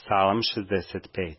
Psalam 65.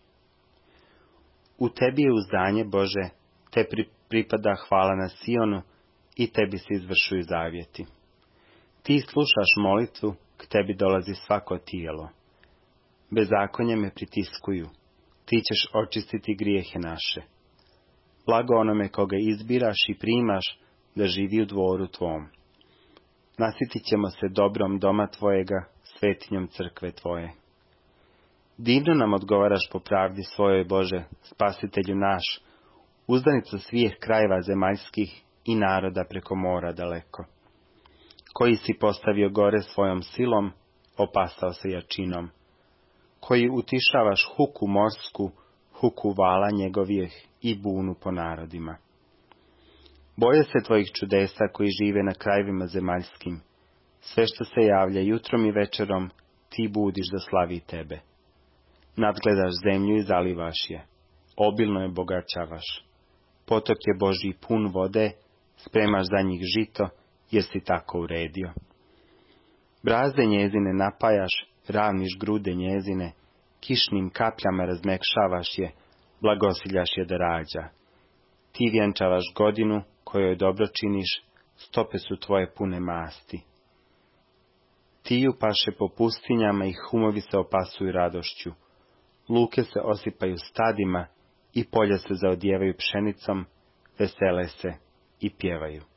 U tebi je uzdanje, Bože, te pripada hvala na Sionu i tebi se izvršuju zavjeti. Ti slušaš molitvu, k tebi dolazi svako tijelo. Bezakonje me pritiskuju, ti ćeš očistiti grijehe naše. Blago onome koga izbiraš i primaš da živi u dvoru tvom. Nasitit ćemo se dobrom doma tvojega, svetinjom crkve tvoje. Divno nam odgovaraš po pravdi svojoj, Bože, spasitelju naš, uzdanica svih krajeva zemaljskih i naroda preko mora daleko. Koji si postavio gore svojom silom, opasao se jačinom. Koji utišavaš huku morsku, huku vala njegovih i bunu po narodima. Boje se tvojih čudesa koji žive na krajevima zemaljskim. Sve što se javlja jutrom i večerom, ti budiš da slavi tebe. Nadgledaš zemlju i zalivaš je, obilno je bogaćavaš. Potok je Božji pun vode, spremaš za njih žito, jer si tako uredio. Brazde njezine napajaš, ravniš grude njezine, kišnim kapljama razmekšavaš je, blagosiljaš je da rađa. Ti vjenčavaš godinu, kojoj dobro činiš, stope su tvoje pune masti. Ti ju paše po pustinjama i humovi se opasuju radošću. Luke se osipaju stadima i polja se zaodijevaju pšenicom, vesele se i pjevaju.